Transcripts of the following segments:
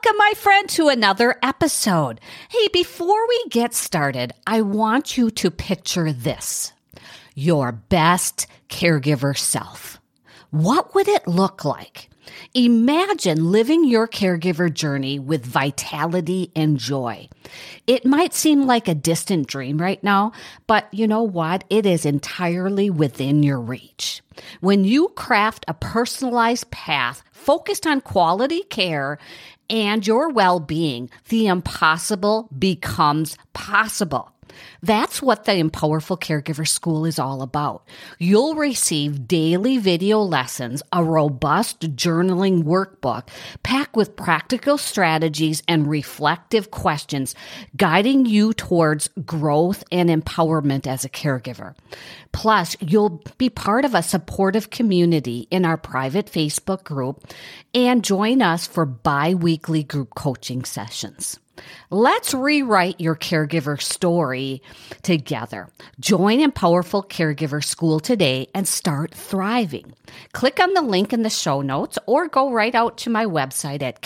Welcome, my friend, to another episode. Hey, before we get started, I want you to picture this: your best caregiver self. What would it look like? Imagine living your caregiver journey with vitality and joy. It might seem like a distant dream right now, but you know what? It is entirely within your reach. When you craft a personalized path focused on quality care and your well-being, the impossible becomes possible. That's what the Empowerful Caregiver School is all about. You'll receive daily video lessons, a robust journaling workbook packed with practical strategies and reflective questions, guiding you towards growth and empowerment as a caregiver. Plus, you'll be part of a supportive community in our private Facebook group and join us for bi-weekly group coaching sessions. Let's rewrite your caregiver story together. Join Empowerful Caregiver School today and start thriving. Click on the link in the show notes or go right out to my website at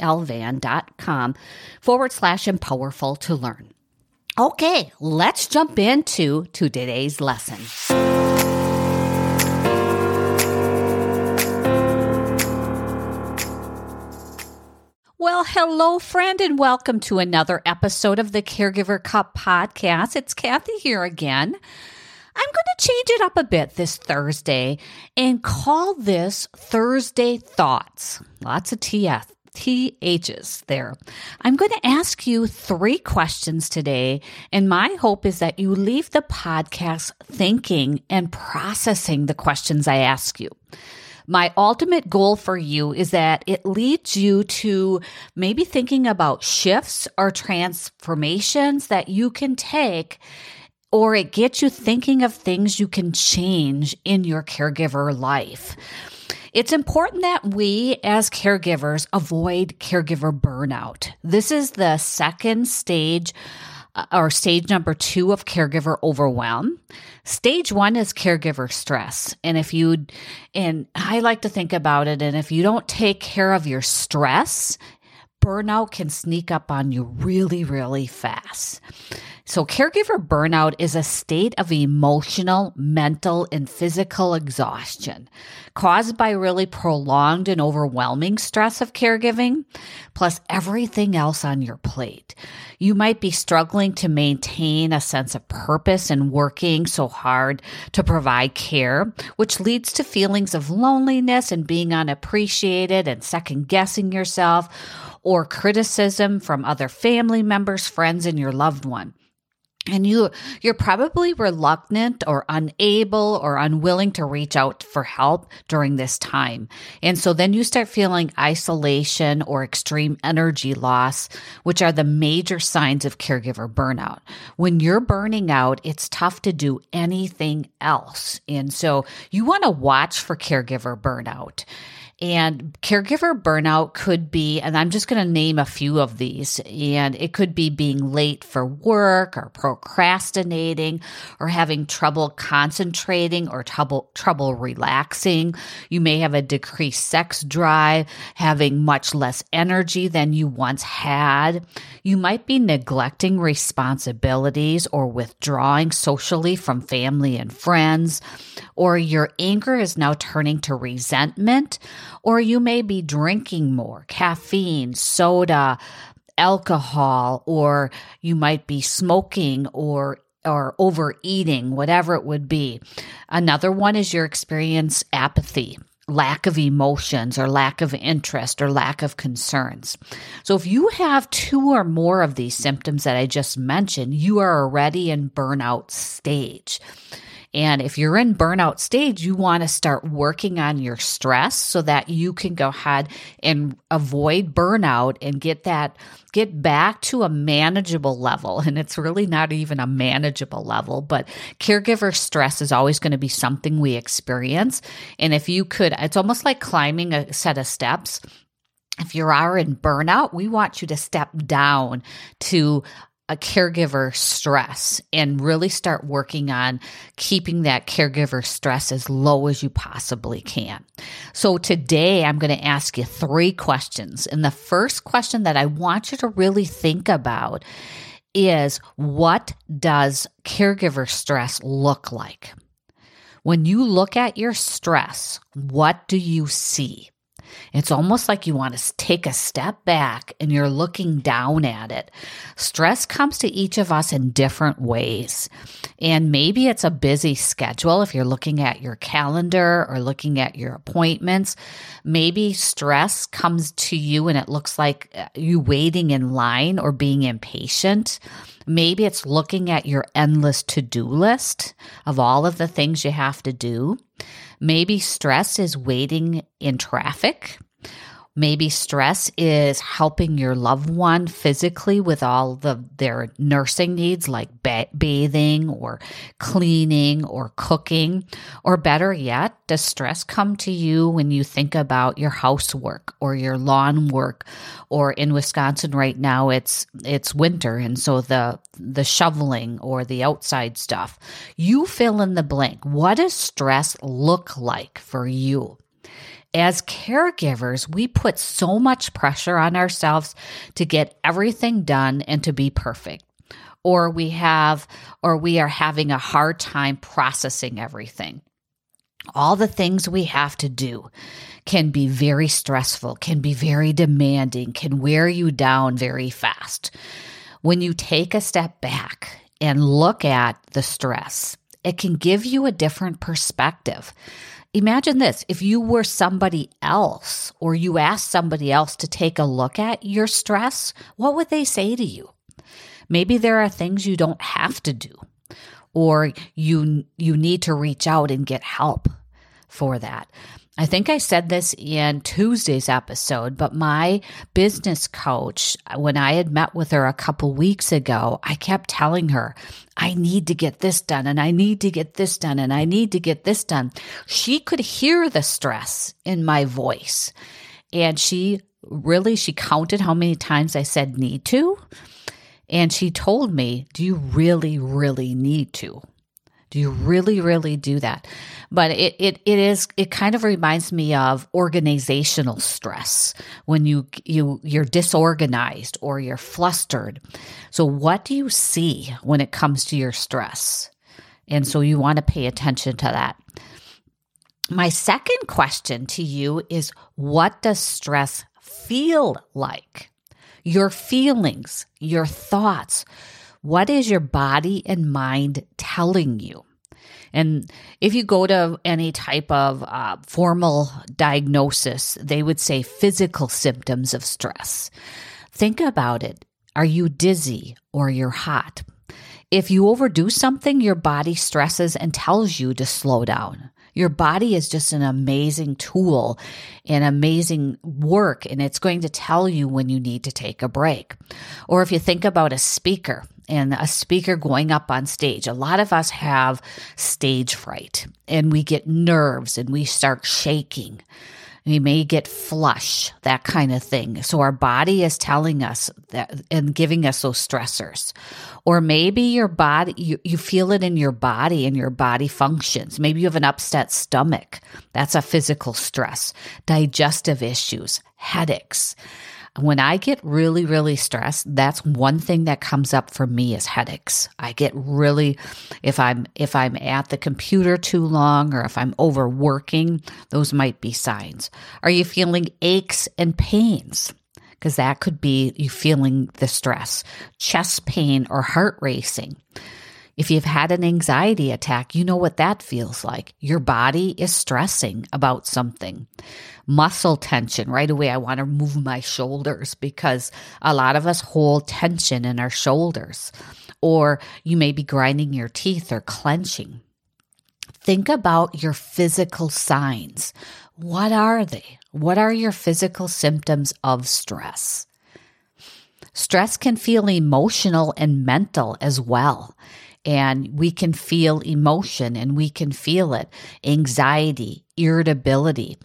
kathylvan.com/empowerful to learn. Okay, let's jump into today's lesson. Well, hello, friend, and welcome to another episode of the Caregiver Cup podcast. It's Kathy here again. I'm going to change it up a bit this Thursday and call this Thursday Thoughts. Lots of THs there. I'm going to ask you 3 questions today, and my hope is that you leave the podcast thinking and processing the questions I ask you. My ultimate goal for you is that it leads you to maybe thinking about shifts or transformations that you can take, or it gets you thinking of things you can change in your caregiver life. It's important that we as caregivers avoid caregiver burnout. This is the second stage or stage number 2 of caregiver overwhelm. Stage 1 is caregiver stress. And I like to think about it, and if you don't take care of your stress, burnout can sneak up on you really, really fast. So caregiver burnout is a state of emotional, mental, and physical exhaustion caused by really prolonged and overwhelming stress of caregiving, plus everything else on your plate. You might be struggling to maintain a sense of purpose and working so hard to provide care, which leads to feelings of loneliness and being unappreciated and second-guessing yourself, or criticism from other family members, friends, and your loved one. And you're probably reluctant or unable or unwilling to reach out for help during this time. And so then you start feeling isolation or extreme energy loss, which are the major signs of caregiver burnout. When you're burning out, it's tough to do anything else. And so you want to watch for caregiver burnout. And caregiver burnout could be, and I'm just going to name a few of these, and it could be being late for work or procrastinating or having trouble concentrating or trouble relaxing. You may have a decreased sex drive, having much less energy than you once had. You might be neglecting responsibilities or withdrawing socially from family and friends, or your anger is now turning to resentment. Or you may be drinking more caffeine, soda, alcohol, or you might be smoking or overeating, whatever it would be. Another one is your experience apathy, lack of emotions or lack of interest or lack of concerns. So if you have 2 or more of these symptoms that I just mentioned, you are already in burnout stage. And if you're in burnout stage, you want to start working on your stress so that you can go ahead and avoid burnout and get back to a manageable level. And it's really not even a manageable level, but caregiver stress is always going to be something we experience. And if you could, it's almost like climbing a set of steps. If you are in burnout, we want you to step down to a caregiver stress and really start working on keeping that caregiver stress as low as you possibly can. So today I'm going to ask you 3 questions. And the first question that I want you to really think about is, what does caregiver stress look like? When you look at your stress, what do you see? It's almost like you want to take a step back and you're looking down at it. Stress comes to each of us in different ways. And maybe it's a busy schedule if you're looking at your calendar or looking at your appointments. Maybe stress comes to you and it looks like you waiting in line or being impatient. Maybe it's looking at your endless to-do list of all of the things you have to do. Maybe stress is waiting in traffic. Maybe stress is helping your loved one physically with all their nursing needs like bathing or cleaning or cooking. Or better yet, does stress come to you when you think about your housework or your lawn work? Or in Wisconsin right now, it's winter, and so the shoveling or the outside stuff. You fill in the blank. What does stress look like for you? As caregivers, we put so much pressure on ourselves to get everything done and to be perfect. Or we are having a hard time processing everything. All the things we have to do can be very stressful, can be very demanding, can wear you down very fast. When you take a step back and look at the stress, it can give you a different perspective. Imagine this, if you were somebody else or you asked somebody else to take a look at your stress, what would they say to you? Maybe there are things you don't have to do, or you need to reach out and get help for that. I think I said this in Tuesday's episode, but my business coach, when I had met with her a couple weeks ago, I kept telling her, I need to get this done, and I need to get this done, and I need to get this done. She could hear the stress in my voice, and she counted how many times I said need to, and she told me, do you really, really need to? Do you really, really do that? But it kind of reminds me of organizational stress when you're disorganized or you're flustered. So what do you see when it comes to your stress? And so you want to pay attention to that. My second question to you is, what does stress feel like? Your feelings, your thoughts. What is your body and mind telling you? And if you go to any type of formal diagnosis, they would say physical symptoms of stress. Think about it. Are you dizzy or you're hot? If you overdo something, your body stresses and tells you to slow down. Your body is just an amazing tool and amazing work, and it's going to tell you when you need to take a break. Or if you think about a speaker and a speaker going up on stage, a lot of us have stage fright and we get nerves and we start shaking. We may get flush, that kind of thing. So our body is telling us that and giving us those stressors. Or maybe your body, you feel it in your body and your body functions. Maybe you have an upset stomach. That's a physical stress. Digestive issues, headaches. When I get really, really stressed, that's one thing that comes up for me is headaches. I get really, if I'm at the computer too long or if I'm overworking, those might be signs. Are you feeling aches and pains? Because that could be you feeling the stress. Chest pain or heart racing. If you've had an anxiety attack, you know what that feels like. Your body is stressing about something. Muscle tension. Right away, I want to move my shoulders because a lot of us hold tension in our shoulders. Or you may be grinding your teeth or clenching. Think about your physical signs. What are they? What are your physical symptoms of stress? Stress can feel emotional and mental as well. And we can feel emotion and we can feel it. Anxiety, irritability.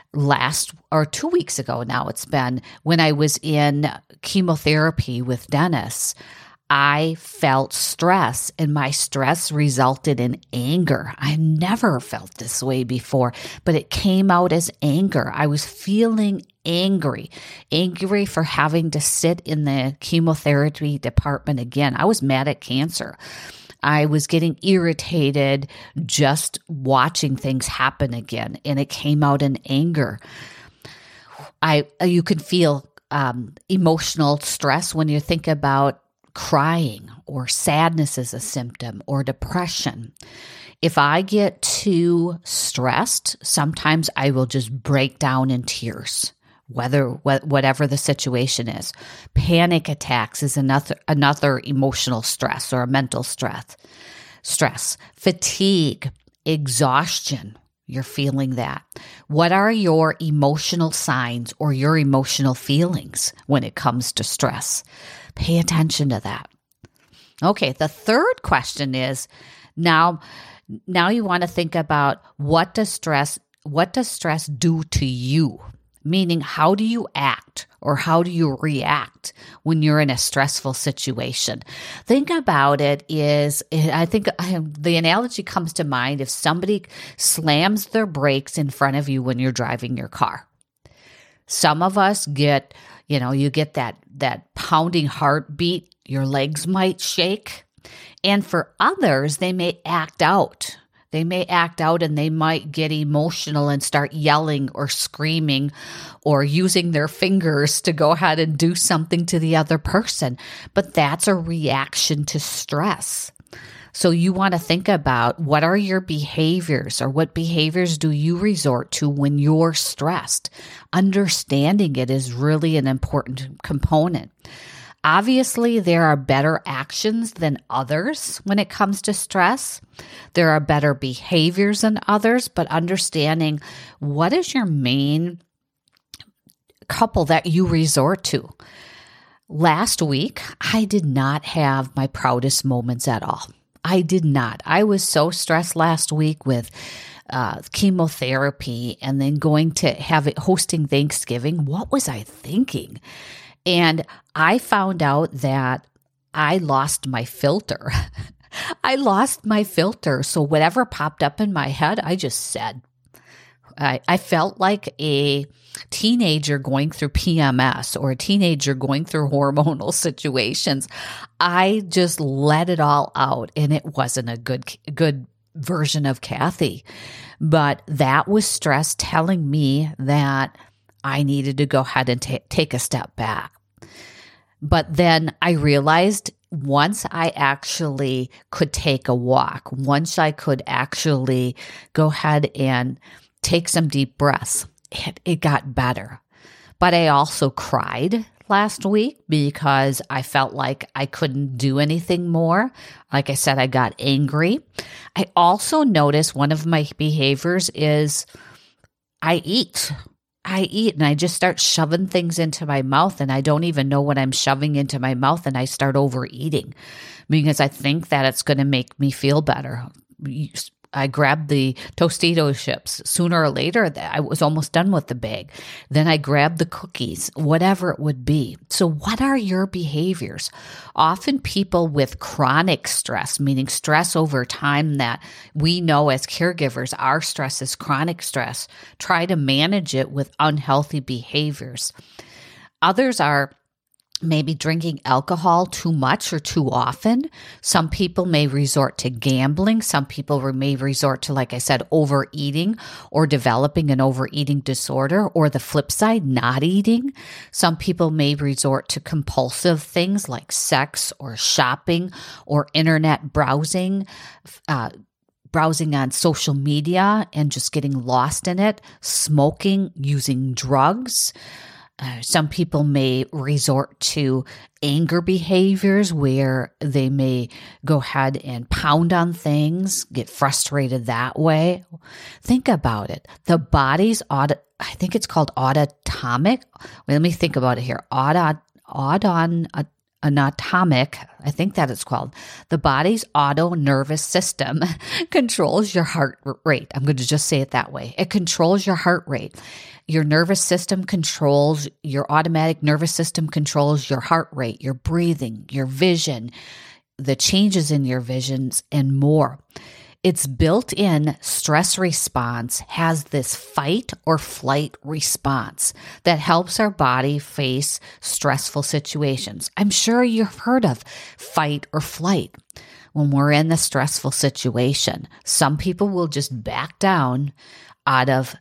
2 weeks ago now it's been, when I was in chemotherapy with Dennis, I felt stress, and my stress resulted in anger. I never felt this way before, but it came out as anger. I was feeling angry for having to sit in the chemotherapy department again. I was mad at cancer. I was getting irritated just watching things happen again, and it came out in anger. You can feel emotional stress when you think about crying, or sadness is a symptom, or depression. If I get too stressed, sometimes I will just break down in tears, whatever the situation is. Panic attacks is another emotional stress or a mental stress. Fatigue, exhaustion. You're feeling that. What are your emotional signs or your emotional feelings when it comes to stress? Pay attention to that. Okay, the third question is, now you want to think about what does stress do to you? Meaning, how do you act or how do you react when you're in a stressful situation? Think about it I think the analogy comes to mind if somebody slams their brakes in front of you when you're driving your car. Some of us get, you get that pounding heartbeat, your legs might shake. And for others, they may act out. And they might get emotional and start yelling or screaming or using their fingers to go ahead and do something to the other person. But that's a reaction to stress. So you want to think about what are your behaviors, or what behaviors do you resort to when you're stressed? Understanding it is really an important component. Obviously, there are better actions than others when it comes to stress. There are better behaviors than others, but understanding what is your main couple that you resort to. Last week, I did not have my proudest moments at all. I did not. I was so stressed last week with chemotherapy and then going to hosting Thanksgiving. What was I thinking? And I found out that I lost my filter. So whatever popped up in my head, I just said. I felt like a teenager going through PMS or a teenager going through hormonal situations. I just let it all out, and it wasn't a good version of Kathy. But that was stress telling me that I needed to go ahead and take a step back. But then I realized once I actually could take a walk, once I could actually go ahead and take some deep breaths, it got better. But I also cried last week because I felt like I couldn't do anything more. Like I said, I got angry. I also noticed one of my behaviors is I eat and I just start shoving things into my mouth, and I don't even know what I'm shoving into my mouth, and I start overeating because I think that it's going to make me feel better. I grabbed the Tostito chips. Sooner or later, I was almost done with the bag. Then I grabbed the cookies, whatever it would be. So what are your behaviors? Often people with chronic stress, meaning stress over time that we know as caregivers, our stress is chronic stress, try to manage it with unhealthy behaviors. Others are maybe drinking alcohol too much or too often. Some people may resort to gambling. Some people may resort to, like I said, overeating or developing an overeating disorder, or the flip side, not eating. Some people may resort to compulsive things like sex or shopping or internet browsing, browsing on social media and just getting lost in it, smoking, using drugs. Some people may resort to anger behaviors where they may go ahead and pound on things, get frustrated that way. Think about it. The body's I think it's called autonomic. Let me think about it here. I think that it's called, the body's auto nervous system controls your heart rate. I'm going to just say it that way. It controls your heart rate. Your nervous system controls, your automatic nervous system controls your heart rate, your breathing, your vision, the changes in your visions, and more. Its built-in stress response has this fight or flight response that helps our body face stressful situations. I'm sure you've heard of fight or flight. When we're in the stressful situation, some people will just back down out of,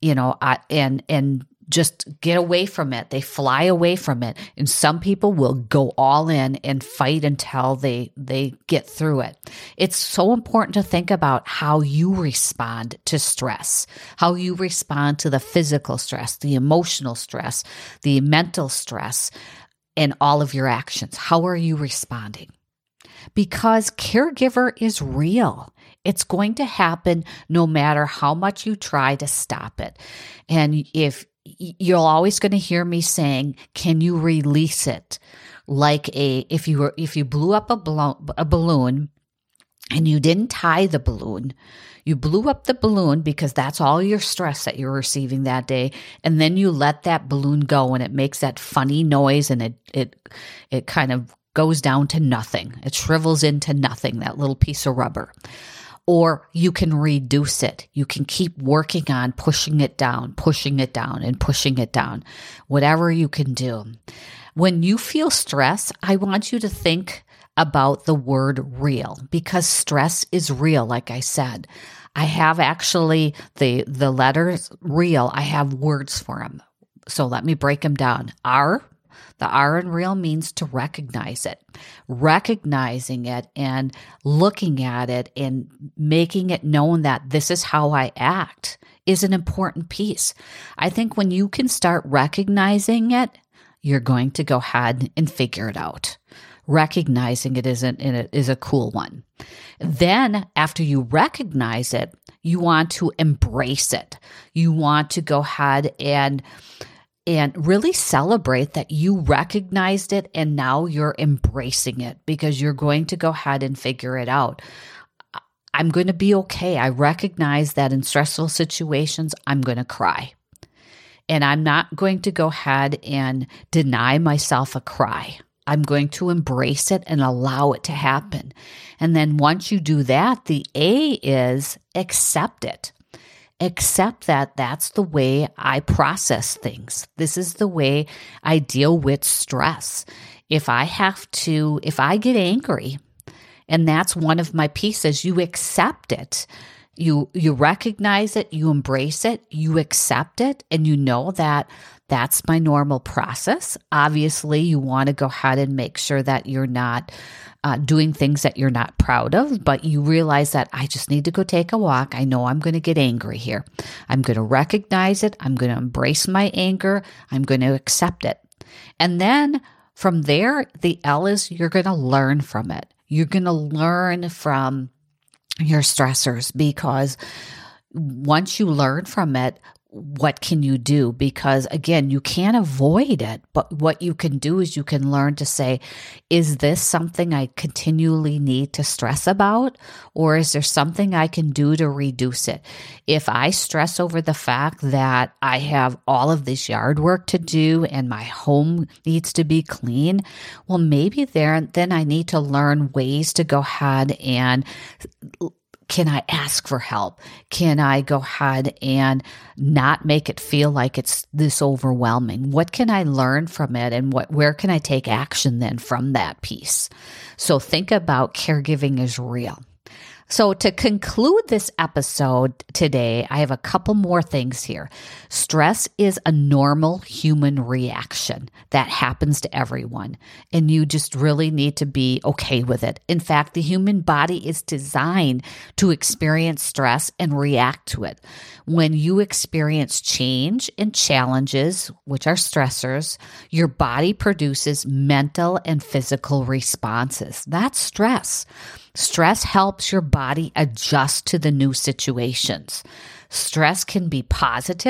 and just get away from it. They fly away from it. And some people will go all in and fight until they get through it. It's so important to think about how you respond to stress, how you respond to the physical stress, the emotional stress, the mental stress, and all of your actions. How are you responding? Because caregiver is real. It's going to happen no matter how much you try to stop it. And if you're always going to hear me saying, can you release it? Like if you blew up a balloon and you didn't tie the balloon, you blew up the balloon because that's all your stress that you're receiving that day. And then you let that balloon go and it makes that funny noise and it kind of goes down to nothing. It shrivels into nothing, that little piece of rubber. Or you can reduce it. You can keep working on pushing it down, and pushing it down, whatever you can do. When you feel stress, I want you to think about the word real, because stress is real, like I said. I have actually the letters real. I have words for them. So let me break them down. The R in real means to recognize it. Recognizing it and looking at it and making it known that this is how I act is an important piece. I think when you can start recognizing it, you're going to go ahead and figure it out. Recognizing it is a cool one. Then after you recognize it, you want to embrace it. You want to go ahead and really celebrate that you recognized it and now you're embracing it, because you're going to go ahead and figure it out. I'm going to be okay. I recognize that in stressful situations, I'm going to cry. And I'm not going to go ahead and deny myself a cry. I'm going to embrace it and allow it to happen. And then once you do that, the A is accept it. Accept that that's the way I process things. This is the way I deal with stress. If I get angry, and that's one of my pieces, you accept it. You recognize it, you embrace it, you accept it, and you know that that's my normal process. Obviously, you want to go ahead and make sure that you're not doing things that you're not proud of, but you realize that I just need to go take a walk. I know I'm going to get angry here. I'm going to recognize it. I'm going to embrace my anger. I'm going to accept it. And then from there, the L is you're going to learn from it. You're going to learn from your stressors, because once you learn from it, what can you do? Because again, you can't avoid it, but what you can do is you can learn to say, is this something I continually need to stress about? Or is there something I can do to reduce it? If I stress over the fact that I have all of this yard work to do and my home needs to be clean, well, maybe then I need to learn ways to go ahead and can I ask for help? Can I go ahead and not make it feel like it's this overwhelming? What can I learn from it, and where can I take action then from that piece? So think about caregiving is real. So to conclude this episode today, I have a couple more things here. Stress is a normal human reaction that happens to everyone, and you just really need to be okay with it. In fact, the human body is designed to experience stress and react to it. When you experience change and challenges, which are stressors, your body produces mental and physical responses. That's stress. Stress helps your body adjust to the new situations. Stress can be positive,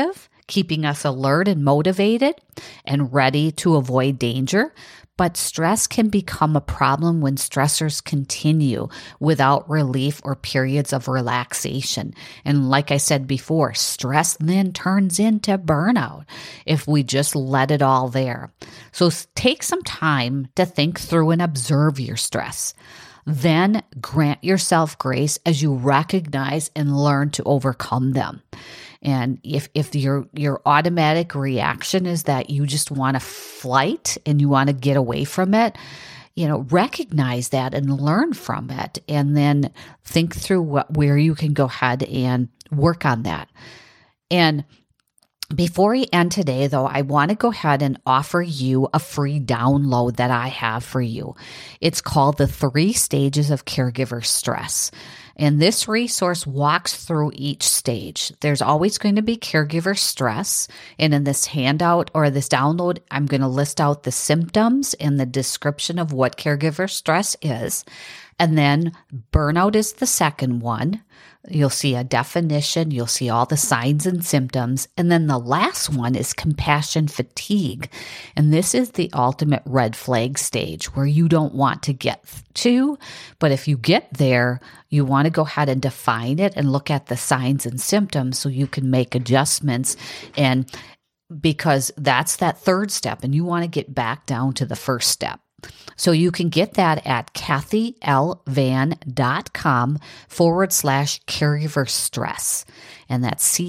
keeping us alert and motivated and ready to avoid danger. But stress can become a problem when stressors continue without relief or periods of relaxation. And like I said before, stress then turns into burnout if we just let it all there. So take some time to think through and observe your stress. Then grant yourself grace as you recognize and learn to overcome them. And if your automatic reaction is that you just want to flight and you want to get away from it, recognize that and learn from it, and then think through where you can go ahead and work on that. And before we end today, though, I want to go ahead and offer you a free download that I have for you. It's called The 3 Stages of Caregiver Stress. And this resource walks through each stage. There's always going to be caregiver stress. And in this handout or this download, I'm going to list out the symptoms and the description of what caregiver stress is. And then burnout is the second one. You'll see a definition. You'll see all the signs and symptoms. And then the last one is compassion fatigue. And this is the ultimate red flag stage where you don't want to get to. But if you get there, you want to go ahead and define it and look at the signs and symptoms so you can make adjustments. And because that's that third step, and you want to get back down to the first step. So you can get that at kathylvan.com/caregiver stress. And that's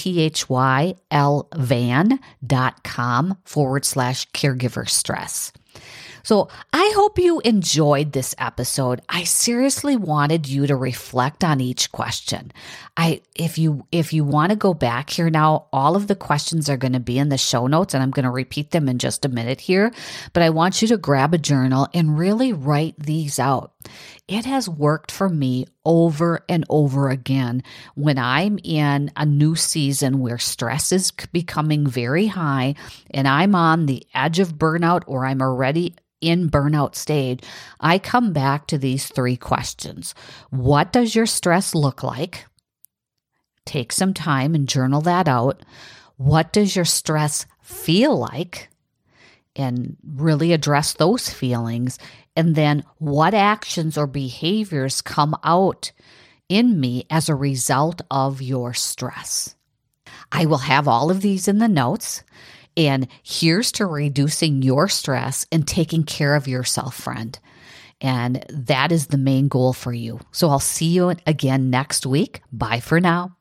kathylvan.com/caregiver stress. So I hope you enjoyed this episode. I seriously wanted you to reflect on each question. If you want to go back here now, all of the questions are going to be in the show notes, and I'm going to repeat them in just a minute here. But I want you to grab a journal and really write these out. It has worked for me over and over again when I'm in a new season where stress is becoming very high and I'm on the edge of burnout or I'm already in burnout stage. I come back to these 3 questions. What does your stress look like? Take some time and journal that out. What does your stress feel like? And really address those feelings. And then what actions or behaviors come out in me as a result of your stress? I will have all of these in the notes. And here's to reducing your stress and taking care of yourself, friend. And that is the main goal for you. So I'll see you again next week. Bye for now.